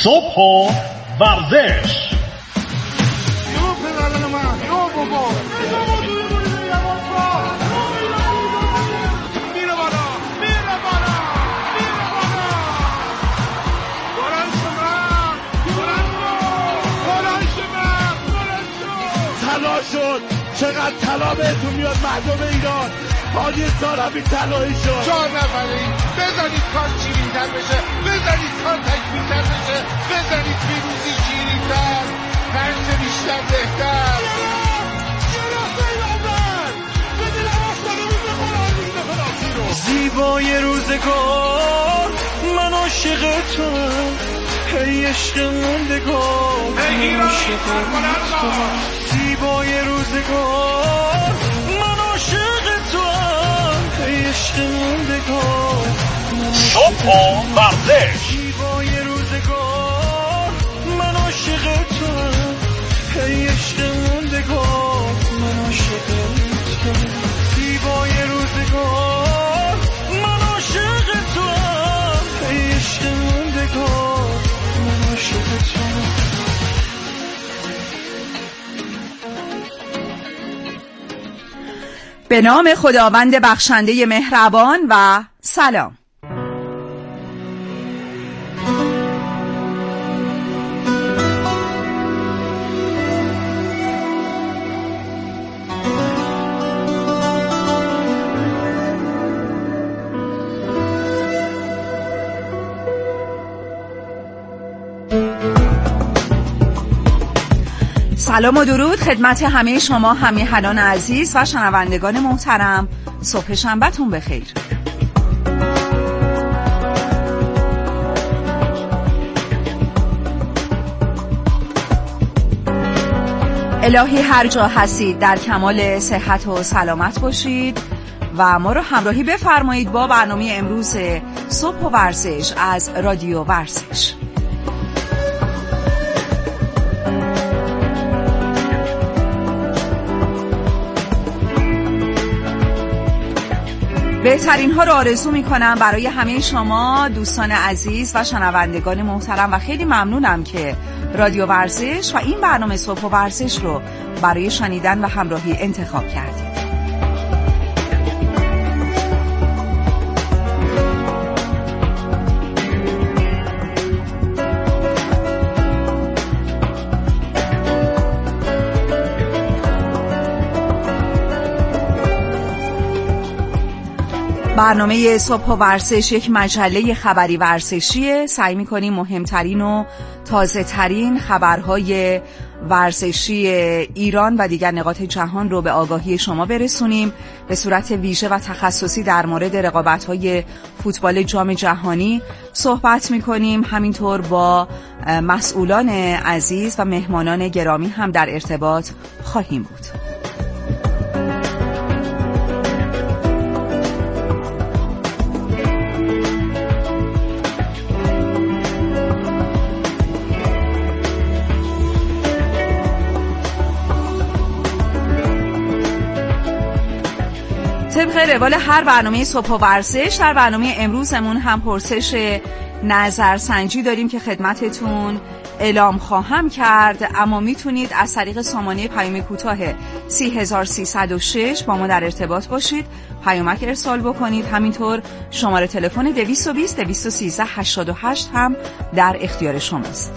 صبح و ورزش. شد چقدر طلا بهتون میاد مردم ایران. حاجی سارمی طلایی شد. 4 نفره بزنید کار شیرین‌تر بشه، بزنید کار تکمیل‌تر بشه، بزنید پیروزی شیرین‌تر، هرچه بیشتر بهتر. زیبای روزگار من عاشق توام، ای عشق موندگار من عاشق توام. زیبای روزگار من عاشق توام، ای عشق موندگار من صبح و ورزش. زیبای روزگار من عاشق توام، ای عشق موندگار من عاشق توام. زیبای روزگار من عاشق توام، ای عشق موندگار من عاشق توام. به نام خداوند بخشنده مهربان و سلام. سلام و درود خدمت همه شما همیهنان عزیز و شنوندگان محترم. صبح شنبه‌تون بخیر. الهی هر جا هستید در کمال صحت و سلامت باشید و ما رو همراهی بفرمایید با برنامه امروز صبح و ورزش از رادیو ورزش. بهترین ها رو آرزو می کنم برای همه شما دوستان عزیز و شنوندگان محترم و خیلی ممنونم که رادیو ورزش و این برنامه صبح و ورزش رو برای شنیدن و همراهی انتخاب کردید. برنامه صبح و ورزش یک مجله خبری ورزشیه. سعی می‌کنیم مهمترین و تازه ترین خبرهای ورزشی ایران و دیگر نقاط جهان رو به آگاهی شما برسونیم. به صورت ویژه و تخصصی در مورد رقابت‌های فوتبال جام جهانی صحبت می‌کنیم. همینطور با مسئولان عزیز و مهمانان گرامی هم در ارتباط خواهیم بود. طبق روال هر برنامه صبح و ورزش، در برنامه امروزمون هم پرسش نظرسنجی داریم که خدمتتون اعلام خواهم کرد، اما میتونید از طریق سامانه پیام کوتاه 3306 با ما در ارتباط باشید، پیامک ارسال بکنید. همینطور شماره تلفن 220 213 88 هم در اختیار شماست.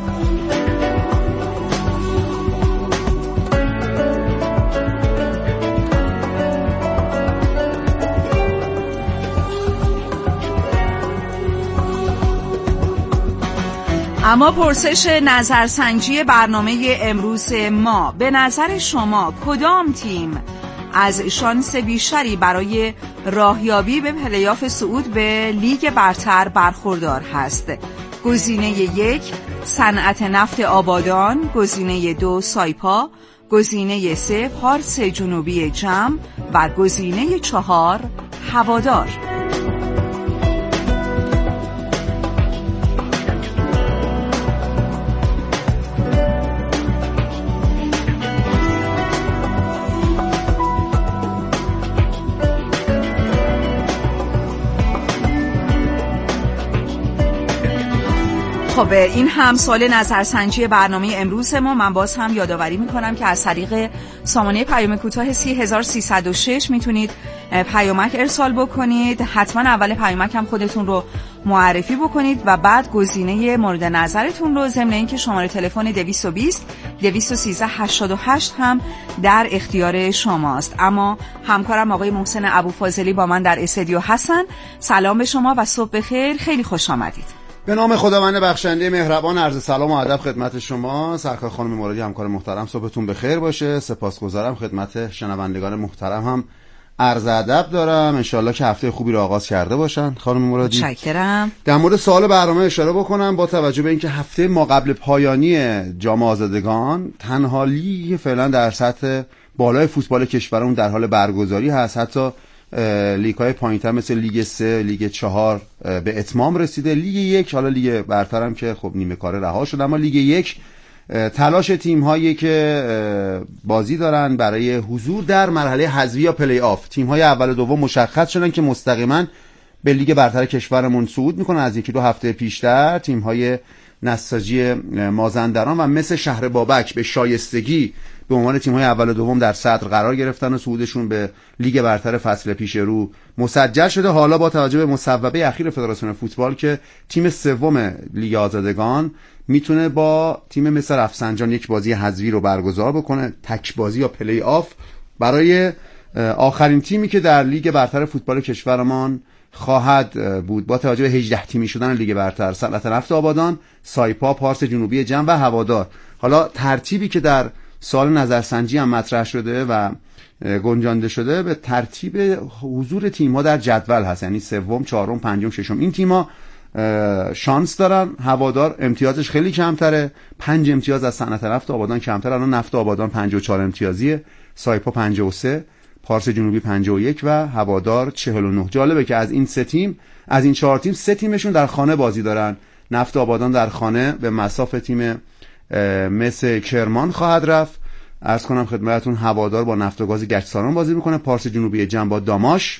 اما پرسش نظرسنجی برنامه امروز ما: به نظر شما کدام تیم از شانس بیشتری برای راهیابی به پلی‌آف صعود به لیگ برتر برخوردار هست؟ گزینه 1 صنعت نفت آبادان، گزینه 2 سایپا، گزینه 3 پارس جنوبی جم و گزینه 4 هوادار. خب این هم سوال نظرسنجی برنامه امروز ما. من باز هم یادآوری میکنم که از طریق سامانه پیام کوتاه 3306 میتونید پیامک ارسال بکنید. حتما اول پیامک هم خودتون رو معرفی بکنید و بعد گزینه مورد نظرتون رو، ضمن اینکه شماره تلفن 220 213 88 هم در اختیار شماست. اما همکارم آقای محسن ابوفاضلی با من در استودیو هستن. سلام به شما و صبح بخیر. خیلی خوش آمدید. به نام خداوند بخشنده مهربان عرض سلام و ادب خدمت شما. سرکار خانم مرادی، همکار محترم، صبحتون بخیر باشه. سپاسگزارم. خدمت شنوندگان محترم هم عرض ادب دارم. انشالله که هفته خوبی رو آغاز کرده باشن خانم مرادی. متشکرم. در مورد سوال برنامه اشاره بکنم با توجه به اینکه هفته ما قبل پایانی جام آزادگان تنها لیگ فعلا در سطح بالای فوتبال کشورمون در حال برگزاری هست. حتی لیگ‌های پایین‌تر مثل لیگ 3، لیگ 4 به اتمام رسیده. لیگ 1 حالا لیگ برترم که خب نیمه کاره رها شد، اما لیگ 1 تلاش تیم‌هایی که بازی دارن برای حضور در مرحله حذفی یا پلی آف، تیم‌های اول و دوم مشخص شدن که مستقیما به لیگ برتر کشورمون صعود میکنن. از یکی دو هفته پیشتر تیم‌های نساجی مازندران و مثل شهر بابک به شایستگی به عنوان تیم‌های اول و دوم در صدر قرار گرفتن و صعودشون به لیگ برتر فصل پیش رو مسجل شده. حالا با توجه به مصوبه اخیر فدراسیون فوتبال که تیم سوم لیگ آزادگان میتونه با تیم مثل رفسنجان یک بازی حذفی رو برگزار بکنه، تک بازی یا پلی آف، برای آخرین تیمی که در لیگ برتر فوتبال کشورمان خواهد بود. با توجه به 18 تیمی شدن لیگ برتر، صنعت نفت آبادان، سایپا، پارس جنوبی جم و هوادار. حالا ترتیبی که در سوال نظرسنجی هم مطرح شده و گنجانده شده به ترتیب حضور تیم‌ها در جدول هست، یعنی سوم، چهارم، پنجم، ششم. این تیم‌ها شانس دارن. هوادار امتیازش خیلی کمتره، 5 امتیاز از صنعت نفت آبادان کمتر. الان نفت آبادان 54 امتیازیه، سایپا 53، پارس جنوبی 51 و هوادار 49. جالبه که از این 4 تیم 3 تیمشون در خانه بازی دارن. نفت آبادان در خانه به مصاف تیم مثل کرمان خواهد رفت. عرض کنم خدمتتون هوادار با نفت و گاز گچساران بازی میکنه، پارس جنوبی جم با داماش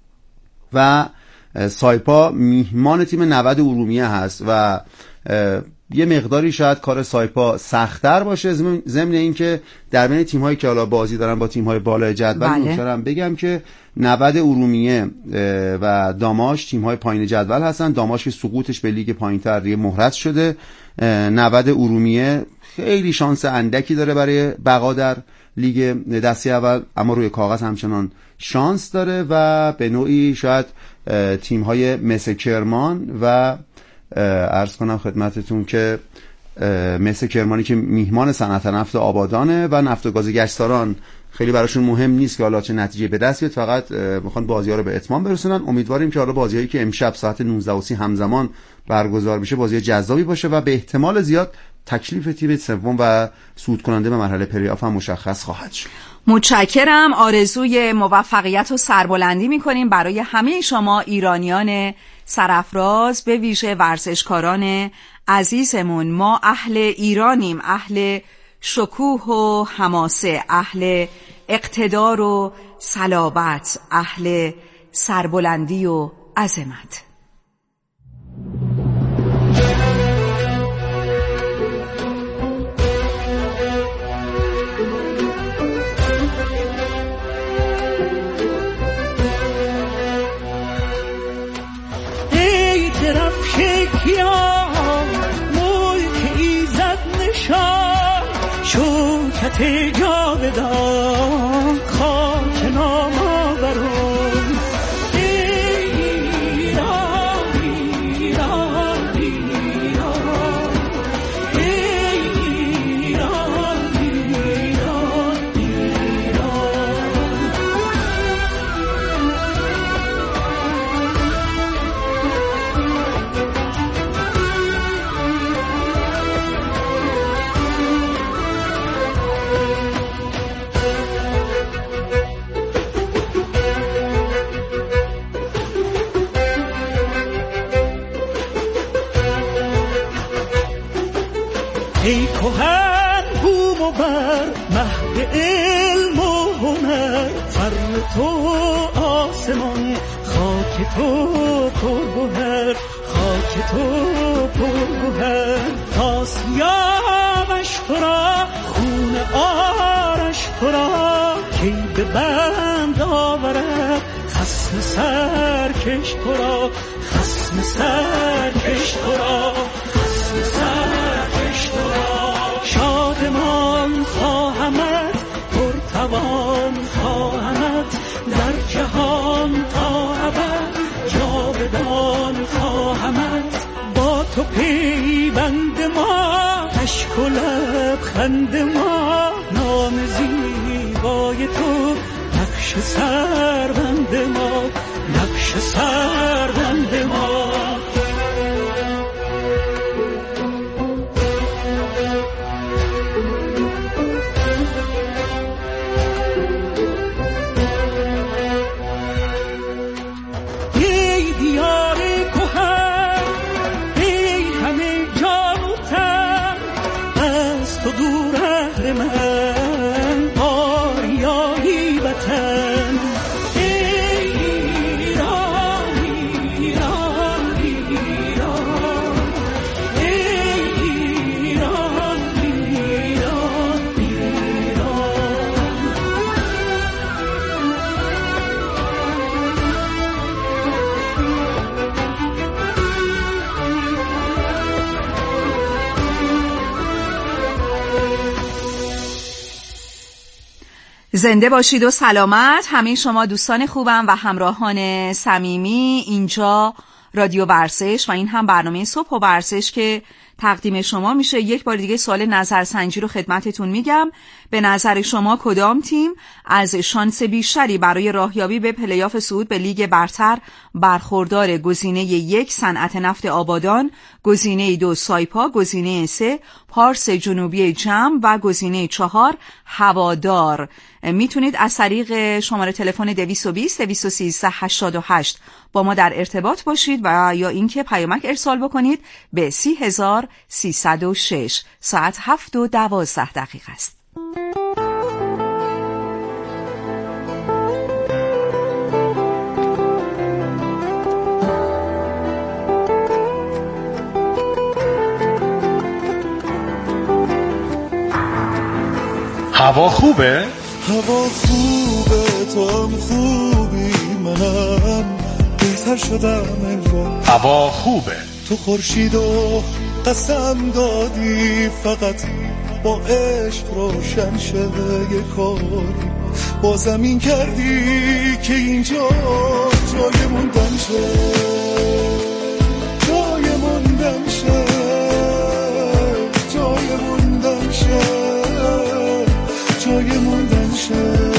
و سایپا میهمان تیم 90 ارومیه هست و یه مقداری شاید کار سایپا سخت‌تر باشه، ضمن اینکه در بین تیم‌هایی که حالا بازی دارن با تیم‌های بالای جدول می‌تونم بگم که 90 ارومیه و داماش تیم‌های پایین جدول هستن. داماش که سقوطش به لیگ پایین‌تر دیگه مهرس شده. 90 ارومیه خیلی شانس اندکی داره برای بقا در لیگ دسته اول، اما روی کاغذ همچنان شانس داره و به نوعی شاید تیم‌های مثل کرمان و عرض کنم خدمتتون که مثل کرمانی که میهمان صنعت نفت آبادانه و نفت و گاز گچساران خیلی براشون مهم نیست که حالا چه نتیجه به دست بیاد، فقط میخوان بازی‌ها رو به اتمام برسونن. امیدواریم که حالا بازی‌هایی که امشب ساعت 19:30 همزمان برگزار میشه بازی جذابی باشه و به احتمال زیاد تکلیف تیم سوم و صعود کننده به مرحله پلی آف هم مشخص خواهد شد. متشکرم. آرزوی موفقیت و سربلندی میکنیم برای همه شما ایرانیان سرافراز، به ویژه ورزشکاران عزیزمون. ما اهل ایرانیم، اهل شکوه و حماسه، اهل اقتدار و صلابت، اهل سربلندی و عظمت. شوکت جاودان خاک نامآوران ایران ایران ایران ایران ایران ای کهن بوم و بر مهد علم و هنر، فر تو آسمان خاک خاک تو پرگوهر، خاک تو پرگوهر، آسیابش تو را خون آرش تو را، کی به بند آورد خصم سرکش تو را، خصم سرکش تو را، خصم سرکش تو را. شادمان خواهمت، پرتوان خواهمت، در جهان تا ابد جاودان خواهمت. با تو پیوند ما، اشک و لبخند ما، نام زیبای تو نقش سربند ما، نقش سربند ما. ای دیار کهن، ای همه جان و تن، از تو دور اهل من، آریایی وطن. ای ایران ایران ایران، ای ایران ایران ایران. زنده باشید و سلامت همه شما دوستان خوبم و همراهان صمیمی. اینجا رادیو ورزش و این هم برنامه صبح و ورزش که تقدیم شما میشه. یک بار دیگه سوال نظرسنجی رو خدمتتون میگم. به نظر شما کدام تیم از شانس بیشتری برای راهیابی به پلی‌آف صعود به لیگ برتر برخوردار؟ گزینه 1 صنعت نفت آبادان، گزینه 2 سایپا، گزینه 3 پارس جنوبی جم و گزینه 4 هوادار. میتونید از طریق شماره تلفن 220 213 88 با ما در ارتباط باشید و یا اینکه پیامک ارسال بکنید به 30306. ساعت 7:12 است. هوا خوبه؟ هوا خوبه، تو هم خوبی، منم بهتر شدم انگار. هوا خوبه. تو خورشید و قسم دادی فقط با عشق روشن شه یه کاری، با زمین کردی که اینجا جای موندن شه، جای موندن شه، جای موندن شه، جای موندن شه.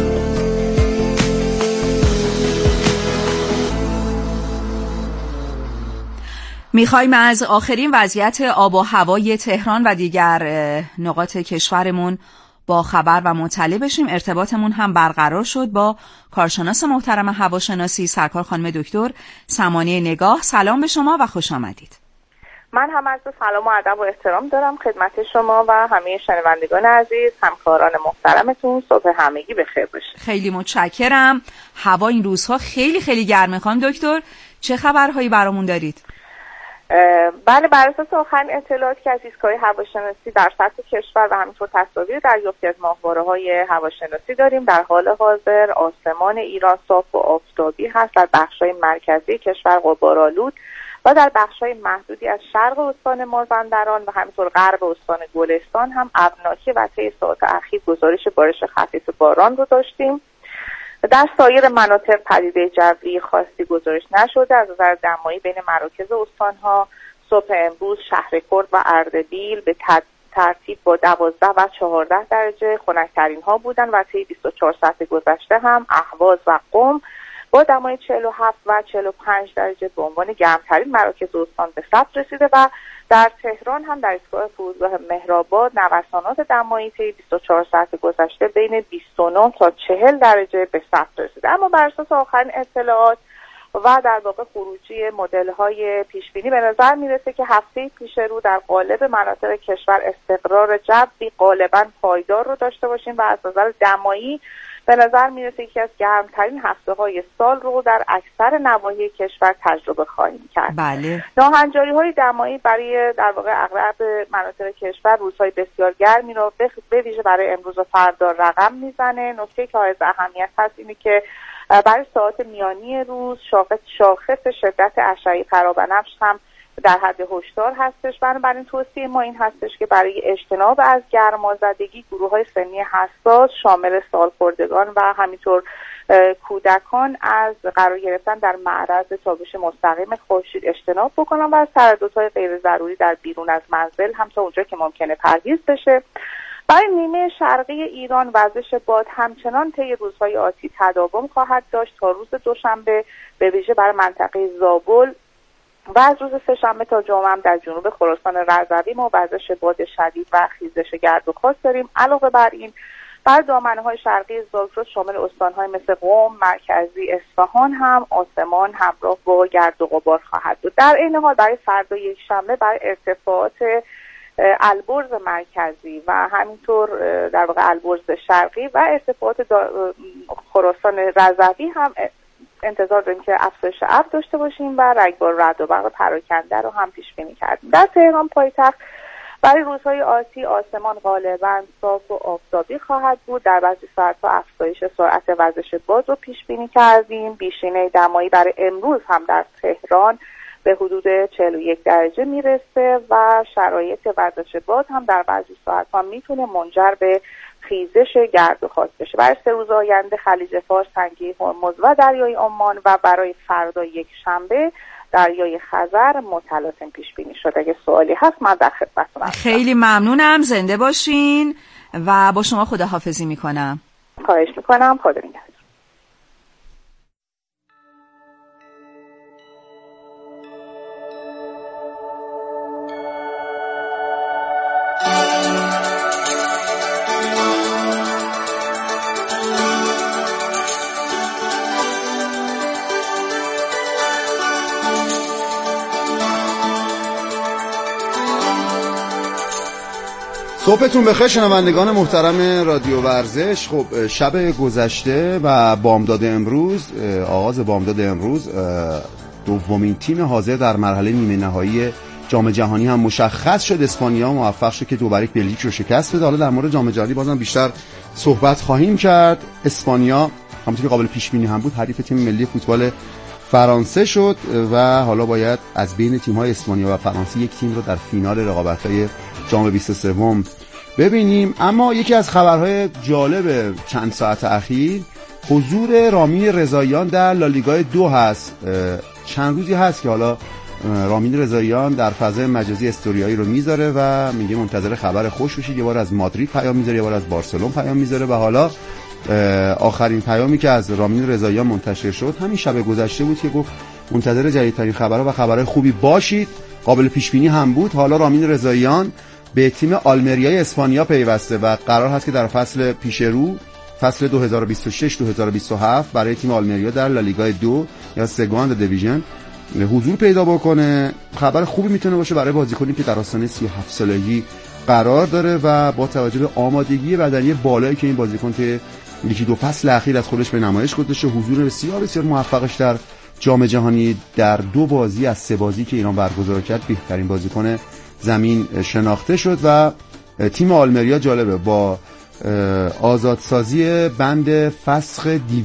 میخوایم از آخرین وضعیت آب و هوای تهران و دیگر نقاط کشورمون با خبر و مطلع بشیم. ارتباطمون هم برقرار شد با کارشناس محترم هواشناسی سرکار خانم دکتر سمانه نگاه. سلام به شما و خوش آمدید. من هم از سلام و ادب و احترام دارم خدمت شما و همه شنوندگان عزیز، همکاران محترمتون. صبح همگی بخیر باشه. خیلی متشکرم. هوا این روزها خیلی خیلی گرمه. خانم دکتر چه خبرهایی برامون دارید؟ بله، بر اساس آخرین اطلاعاتی که از ایستگاه هواشناسی در سطح کشور و همینطور تصاویر دریافتی از ماهواره‌های هواشناسی داریم، در حال حاضر آسمان ایران صاف و آفتابی هست. در بخش‌های مرکزی کشور غبارآلود و در بخش‌های محدودی از شرق استان مازندران و همینطور غرب استان گلستان هم ابرناکی و طی ساعات اخیر گزارش بارش خفیف باران رو داشتیم. در سایر مناطق پدیده جوی خاصی گزارش نشده. از نظر دمایی بین مراکز استان‌ها صبح امروز شهرکرد و اردبیل به ترتیب با 12 و 14 درجه خنک‌ترین ها بودن و طی 24 ساعت گذشته هم اهواز و قم با دمای 47 و 45 درجه به عنوان گرمترین مراکز استان به ثبت رسیده و در تهران هم در ایستگاه فرودگاه مهرآباد نوسانات دمایی طی 24 ساعت گذشته بین 29 تا 40 درجه به ثبت رسیده. اما بر اساس آخرین اطلاعات و در واقع خروجی مدل‌های پیشبینی به نظر میرسه که هفته پیش رو در قالب مناطق کشور استقرار جوی غالباً پایدار رو داشته باشیم و از نظر دمایی به نظر میرسه یکی از گرمترین هفته‌های سال رو در اکثر نواحی کشور تجربه خواهیم کرد. بله. ناهنجاری‌های دمایی برای در واقع اغلب مناطق کشور روزهای بسیار گرمی رو به ویژه برای امروز و فردا رقم میزنه. نکته که حائز اهمیت هست اینه که برای ساعات میانی روز شاخص شدت اشعه پرابنفش هم در حد هشدار هستش. بنابراین توصیه ما این هستش که برای اجتناب از گرمازدگی گروه‌های سنی حساس شامل سالخوردگان و همینطور کودکان از قرار گرفتن در معرض تابش مستقیم خورشید اجتناب بکنن و از ترددهای غیر ضروری در بیرون از منزل هم تا اونجا که ممکنه پرهیز بشه. برای نیمه شرقی ایران وزش باد همچنان طی روزهای آتی تداوم خواهد داشت تا روز دوشنبه، به ویژه برای منطقه زابل و از روز سه‌شنبه تا جمعه هم در جنوب خراسان رضوی ما وزش باد شدید و خیزش گرد و خاک داریم. علاوه بر این بر دامنه‌های شرقی زاگرس شامل استان‌های مثل قم، مرکزی، اصفهان هم آسمان همراه با گرد و غبار خواهد بود. در این حال برای فردا یکشنبه برای ارتفاعات البرز مرکزی و همینطور در واقع البرز شرقی و ارتفاعات خراسان رضوی هم انتظار داریم که افزایش ابر داشته باشیم و رگبار رعد و برق پراکنده رو هم پیش بینی کردیم. در تهران پایتخت برای روزهای آتی آسمان غالباً صاف و آفتابی خواهد بود. در بعضی ساعت‌ها افزایش سرعت وزش باد رو پیش بینی کردیم. بیشینه دمایی برای امروز هم در تهران به حدود 41 درجه میرسه و شرایط وزش باد هم در بعضی ساعت‌ها میتونه منجر به خیزش گرد و خاک بشه. برای 3 روز آینده خلیج فارس، تنگه هرمز و دریای عمان و برای فردا یک شنبه دریای خزر متلاطم پیش بینی شده. اگه سوالی هست من در خدمتتون هستم. خیلی ممنونم، زنده باشین و با شما خداحافظی میکنم. خواهش میکنم، خدا نگهدار. صبحتون بخیر شنوندگان محترم رادیو ورزش. خب شب گذشته و بامداد امروز، آغاز بامداد امروز، دومین تیم حاضر در مرحله نیمه نهایی جام جهانی هم مشخص شد. اسپانیا موفق شد که 2-1 بلژیک رو شکست بده. حالا در مورد جام جهانی بازم بیشتر صحبت خواهیم کرد. اسپانیا همونطور که قابل پیش بینی هم بود حریف تیم ملی فوتبال فرانسه شد و حالا باید از بین تیم‌های اسپانیا و فرانسه یک تیم رو در فینال رقابت‌های جام 23 ببینیم. اما یکی از خبرهای جالب چند ساعت اخیر حضور رامین رضاییان در لالیگا 2 هست. چند روزی هست که حالا رامین رضاییان در فضای مجازی استوریایی رو میذاره و میگه منتظر خبر خوش بشید. یه بار از مادرید پیام میذاره، یه بار از بارسلون پیام میذاره و حالا آخرین پیامی که از رامین رضاییان منتشر شد همین شب گذشته بود که گفت منتظر جدیدترین خبرها و خبرهای خوبی باشید. قابل پیش بینی هم بود. حالا رامین رضاییان به تیم آلمریای اسپانیا پیوسته و قرار هست که در فصل پیش رو، فصل 2026-2027 برای تیم آلمریا در لالیگا 2 یا سگاند دیویژن حضور پیدا بکنه. خبر خوبی میتونه باشه برای بازیکنی که در آستانه 37 سالگی قرار داره و با توجه به آمادگی بدنی بالایی که این بازیکن که یکی دو فصل اخیر از خودش به نمایش گذاشته، حضور بسیار بسیار موفقش در جام جهانی در 2 بازی از 3 بازی که ایران برگزار کرد بهترین بازیکن زمین شناخته شد و تیم آلمریا جالبه با آزادسازی بند فسخ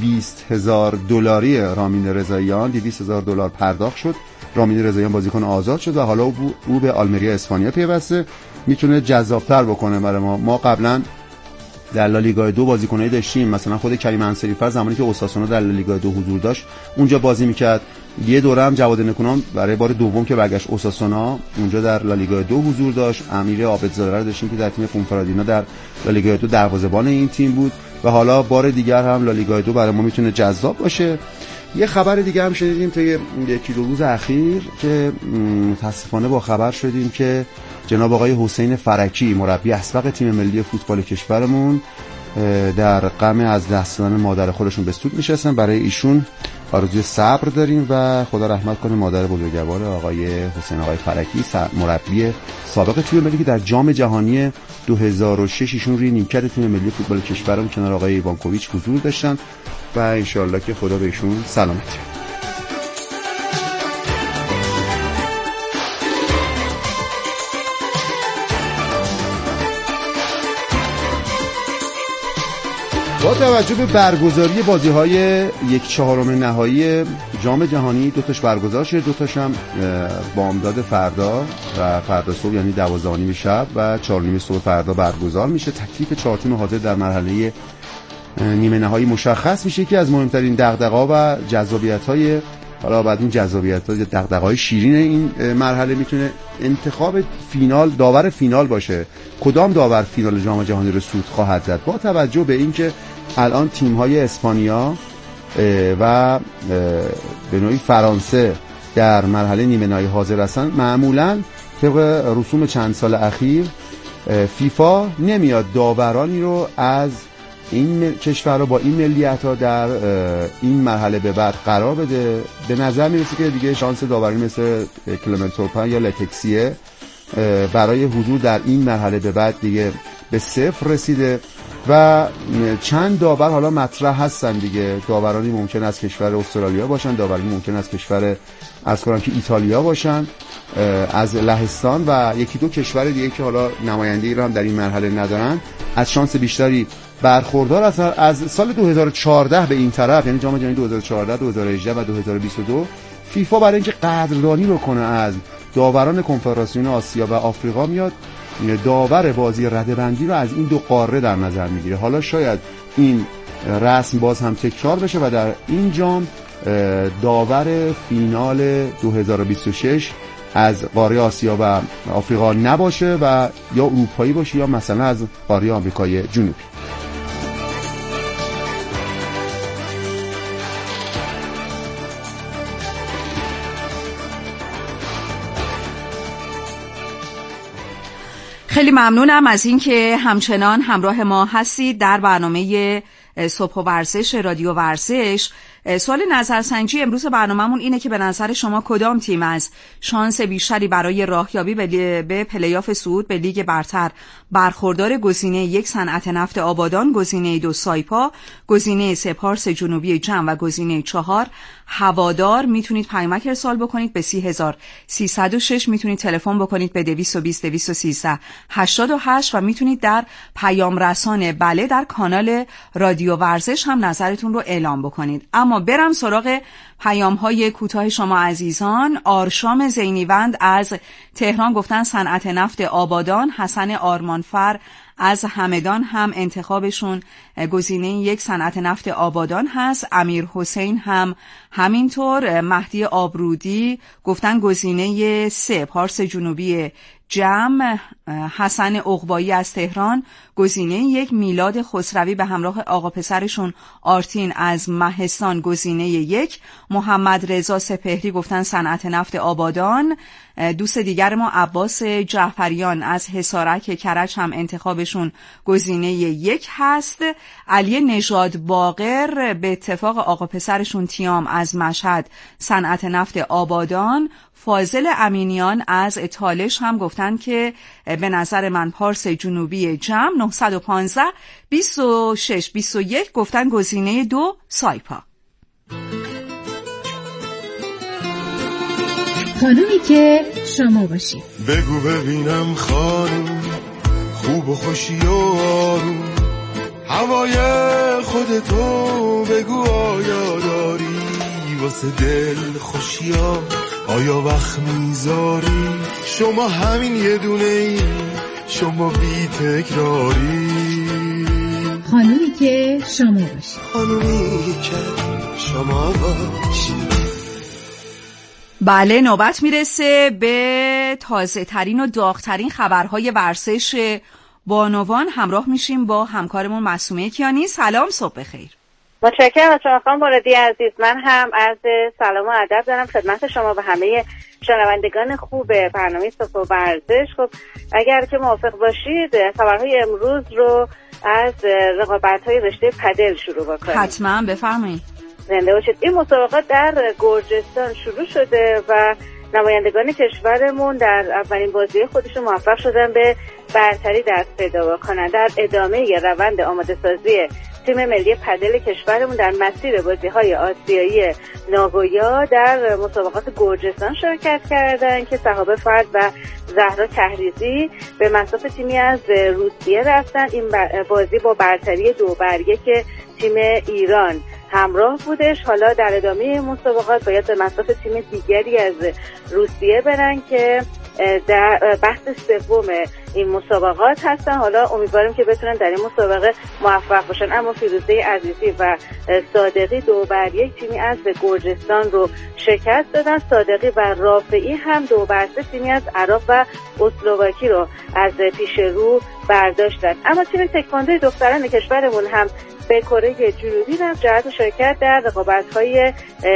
$200,000 رامین رضاییان، $200,000 پرداخت شد. رامین رضاییان بازیکن آزاد شد و حالا او به آلمریا اسپانیا پیوسته. میتونه جذابتر بکنه برای ما قبلا در لالیگا 2 بازیکنایی داشتیم، مثلا خود کریم انصاری فر زمانی که اوساسونا در لالیگا 2 حضور داشت اونجا بازی میکرد. یه دوره هم جواد نکونام برای بار دوم که برگشت اوساسونا اونجا در لالیگا 2 حضور داشت. امیر عابدزاده رو داشتیم که در تیم کنفرادینا در لالیگا 2 دروازه‌بان این تیم بود و حالا بار دیگر هم لالیگا 2 برای ما میتونه جذاب باشه. یه خبر دیگه هم شنیدیم تا یکی دو روز اخیر که متاسفانه با خبر شدیم که جناب آقای حسین فرکی مربی اسبق تیم ملی فوتبال کشورمون در غم از دست دادن مادر خودشون به سود نشستن. برای ایشون آرزوی صبر داریم و خدا رحمت کنه مادر بزرگوار آقای حسین آقای فرکی، مربی سابق تیم ملی که در جام جهانی 2006 ایشون روی نیمکت تیم ملی فوتبال کشورمون کنار آقای ایوانکوویچ حضور داشتن و انشالله که خدا به ایشون سلامتی. با توجه به برگزاری بازی‌های 1/4 نهایی جام جهانی، 2 تاش برگزار شده، 2 تاش هم بامداد فردا و فردا صبح یعنی 12:30 شب و 4:30 صبح فردا برگزار میشه. تکلیف 4 تیم حاضر در مرحله نیمه نهایی مشخص میشه که از مهمترین دغدغه‌ها و جذابیت‌های، حالا بعد این جذابیت‌ها یا دغدغه‌های شیرین این مرحله میتونه انتخاب فینال، داور فینال باشه. کدام داور فینال جام جهانی رو سود خواهد زد؟ با توجه به اینکه الان تیم‌های اسپانیا و به نوعی فرانسه در مرحله نیمه نهایی حاضر هستن، معمولاً طبق رسوم چند سال اخیر فیفا نمیاد داورانی رو از این کشور رو با این ملیت‌ها در این مرحله به بعد قرار بده. به نظر میرسه که دیگه شانس داوری مثل کلمنت تورپن یا لتکسیه برای حضور در این مرحله به بعد دیگه به 0 رسیده و چند داور حالا مطرح هستن دیگه. داورانی ممکن است کشور استرالیا باشن، داورانی ممکن است کشور از که ایتالیا باشن، از لهستان و 1-2 کشور دیگه که حالا نمایندگی رو هم در این مرحله ندارن از شانس بیشتری برخوردار هستن. از سال 2014 به این طرف، یعنی جام جهانی 2014، 2018 و 2022 فیفا برای اینکه قدردانی بکنه از داوران کنفدراسیون آسیا و آفریقا میاد داور بازی رده‌بندی رو از این 2 قاره در نظر میگیره. حالا شاید این رسم باز هم تکرار بشه و در این جام داور فینال 2026 از قاره آسیا و آفریقا نباشه و یا اروپایی باشه یا مثلا از قاره آمریکای جنوبی. خیلی ممنونم از اینکه همچنان همراه ما هستید در برنامه صبح و ورزش رادیو ورزش. سوال نظرسنجی امروز برنامه‌مون اینه که به نظر شما کدام تیم از شانس بیشتری برای راهیابی به پلی‌آف صعود به لیگ برتر برخوردار؟ گزینه 1 صنعت نفت آبادان، گزینه 2 سایپا، گزینه 3 پارس جنوبی جم و گزینه 4 هوادار. میتونید پیامک ارسال بکنید به 30306، میتونید تلفن بکنید به 220 213 88 و میتونید در پیام رسان بله در کانال رادیو ورزش هم نظرتون رو اعلام بکنید. اما برم سراغ پیام های کوتاه شما عزیزان. آرشام زینیوند از تهران گفتن صنعت نفت آبادان. حسن آرمانفر از همدان هم انتخابشون گزینه 1 صنعت نفت آبادان هست. امیر حسین هم همینطور. مهدی آبرودی گفتن گزینه 3 پارس جنوبی جم. حسن عقبایی از تهران گزینه 1. میلاد خسروی به همراه آقا پسرشون آرتین از مهستان گزینه 1. محمد رضا سپهری گفتن صنعت نفت آبادان. دوست دیگر ما عباس جعفریان از حصارک کرج هم انتخابشون گزینه 1 هست. علی نژاد باقر به اتفاق آقا پسرشون تیام از مشهد صنعت نفت آبادان. فاضل امینیان از تالش هم گفتن که به نظر من پارس جنوبی جم. 915 26 21 گفتن گزینه 2 سایپا. خانومی که شما باشید. بگو ببینم خانم خوب و خوشی و آروم، هوای خودتو بگو آیا داری واسه دل خوشی ها، آیا وقت میذاری؟ شما همین یه دونه ای، شما بی تکراری. خانومی که شما باشید. خانومی که شما باشید. بله، نوبت میرسه به تازه ترین و داغ ترین خبرهای ورزش بانوان. همراه میشیم با همکارمون معصومه کیانی. سلام، صبح بخیر. متشکرم از شما خانم موردی عزیز. من هم عرض سلام و ادب دارم خدمت شما و همه شنوندگان خوب برنامه صبح و ورزش. خب اگر که موافق باشید خبرهای امروز رو از رقابت‌های رشته پدل شروع بکنیم. حتما بفرمایید. زنده باشید. این مسابقات در گرجستان شروع شده و نمایندگان کشورمون در اولین بازی خودشون موفق شدن به برتری دست پیدا بکنن. در ادامه روند آماده سازی تیم ملی پدل کشورمون در مسیر بازی‌های آسیایی ناگویا در مسابقات گرجستان شرکت کردند که صحابه فرد و زهرا تحریزی به مصاف تیمی از روسیه رفتن. این بازی با برتری 2-1 تیم ایران همراه بودش. حالا در ادامه مسابقات باید به مصاف تیم دیگری از روسیه برن که در بحث سوم این مسابقات هستن. حالا امیدواریم که بتونن در این مسابقه موفق باشن. اما فیروزه عزیزی و صادقی 2-1 تیمی از گرجستان رو شکست دادن. صادقی و رافعی هم 2-3 تیمی از عراق و اسلواکی رو از پیش رو برداشتن. اما تیم تکواندو دختران کشورمون هم به کره جنوبی رفت جهت شرکت در رقابت‌های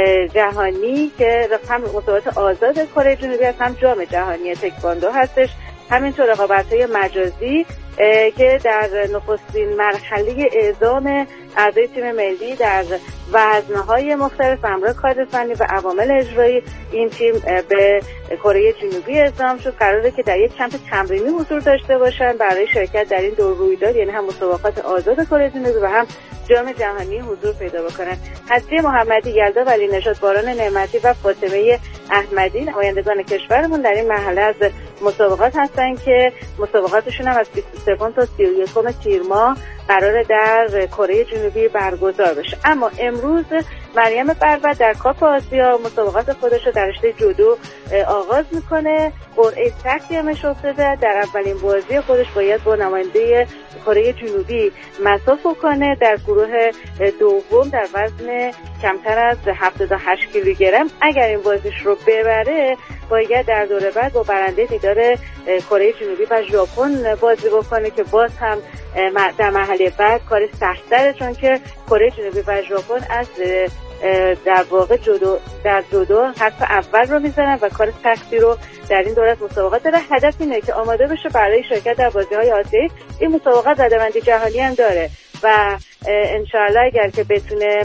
جهانی که هم مسابقات آزاد کره جنوبی هست، هم جام جهانی تکواندو هستش. همینطور رقابت‌های مجازی که در نخستین مرحله اعزام اعضای تیم ملی در وزنه‌های مختلف همراه کادر فنی و عوامل اجرایی این تیم به کره جنوبی اعزام شد. قراره که در یک کمپ تمرینی حضور داشته باشن برای شرکت در این دو رویداد، یعنی هم مسابقات آزاد کره جنوبی و هم جام جهانی حضور پیدا بکنن. هستی محمدی، یلدا ولی نژاد، باران نعمتی و فاطمه احمدی نمایندگان کشورمون در این مرحله از مسابقات هستن که مسابقاتشون هم از 23 تا 31 تیر ماه قراره در کره جنوبی برگزار بشه. اما امروز مریم بربط در کاپ آسیا مسابقات خودش رو در رشته جودو آغاز میکنه. قرعه سختی همش افتاده. در اولین بازی خودش باید با نماینده کره جنوبی مصاف کنه. در گروه دوم در وزن کمتر از 78 کیلوگرم اگر این بازیش رو ببره باید در دوره بعد با برنده دیدار کره جنوبی و ژاپن بازی بکنه که باز هم در مرحله بعد کار سخت‌تره، چون که کره جنوبی و ژاپن از در واقع در جودو حرف اول رو میزنن و کار سختی رو در این دوره از مسابقات داره. هدف اینه که آماده بشه برای شرکت در بازی‌های آسیایی. این مسابقات رده‌بندی جهانی هم داره و انشاءالله اگر که بتونه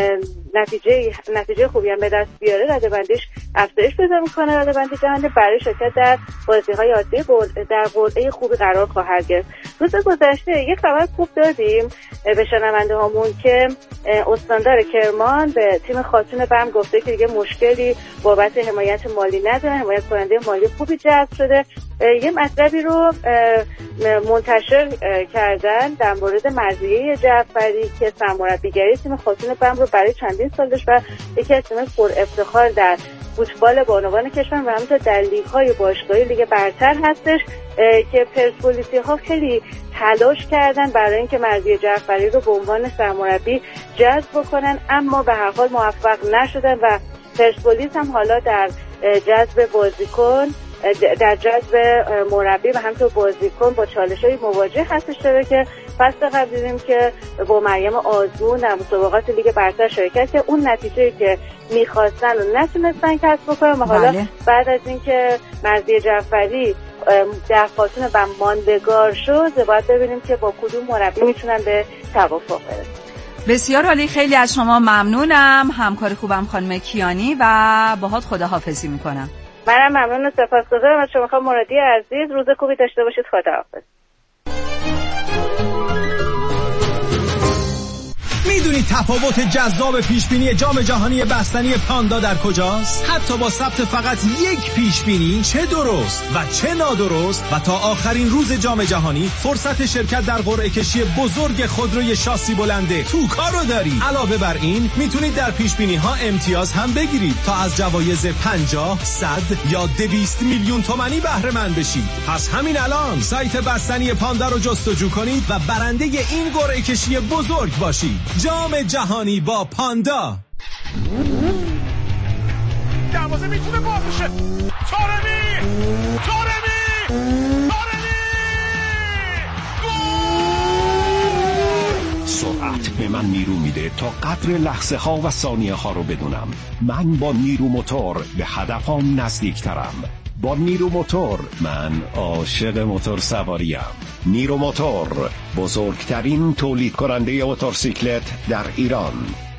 نتیجه خوبی هم به دست بیاره رده‌بندیش افزایش پیدا میکنه. رده‌بندی جهانی برای شرکت در بازی‌های آسیایی در قرعه خوبی قرار خواهد گرفت. روز گذشته یک خبر خوب دادیم به شنونده هامون که استاندار کرمان به تیم خاتون بم گفته که دیگه مشکلی بابت حمایت مالی نداره، حمایت کننده مالی خوبی جذب شده. یه مطلبی رو منتشر کردن در مورد مرضیه جعفری که سرمربیگری تیم خاتون بم رو برای چندین سال داشت و یکی از تیم پر افتخار در فوتبال بانوان کشور و همینطور در لیگ‌های باشگاهی لیگ برتر هستش که پرسپولیسی‌ها خیلی تلاش کردن برای اینکه مرضیه جعفری رو به عنوان سرمربی جذب بکنن، اما به هر حال موفق نشدن و پرسپولیس هم حالا در جذب بازیکن در جذب مربی و همینطور بازیکن با چالش‌های مواجه هستش. داره که فصل قبل دیدیم که با مریم آزمون در مسابقات لیگ برتر شرکت که اون نتیجه‌ای که می‌خواستن و نتونستن کسب بکنن و حالا بعد از اینکه مرضیه جعفری در خاتون و ماندگار شد باید ببینیم که با کدوم مربی میتونن به توافق برسن. بسیار عالی، خیلی از شما ممنونم. همکار خوبم خانم کیانی و باهات خداحافظی میکنم. منم ممنون و سپاسگزارم از شما خانم مرادی عزیز. روز خوبی داشته باشید. خداحافظ. میدونی تفاوت جذاب پیشبینی جام جهانی بستنی پاندا در کجاست؟ حتی با ثبت فقط یک پیشبینی، چه درست و چه نادرست، و تا آخرین روز جام جهانی فرصت شرکت در قرعه کشی بزرگ خودروی شاسی بلنده توکا رو داری. علاوه بر این میتونید در پیشبینی ها امتیاز هم بگیرید تا از جوایز 50، 100 یا 200 میلیون تومانی بهره مند بشید. پس همین الان سایت بستنی پاندا رو جستجو کنید و برنده این قرعه کشی بزرگ باشید. جام جهانی با پاندا. دروازه میتونه باز بشه. طارمی سرعت به من نیرو میده تا قدر لحظه ها و ثانیه ها رو بدونم. من با نیرو موتور به هدفم نزدیکترم. با نیرو موتور من عاشق موتور سواریم. نیرو موتور، بزرگترین تولید کننده موتورسیکلت در ایران.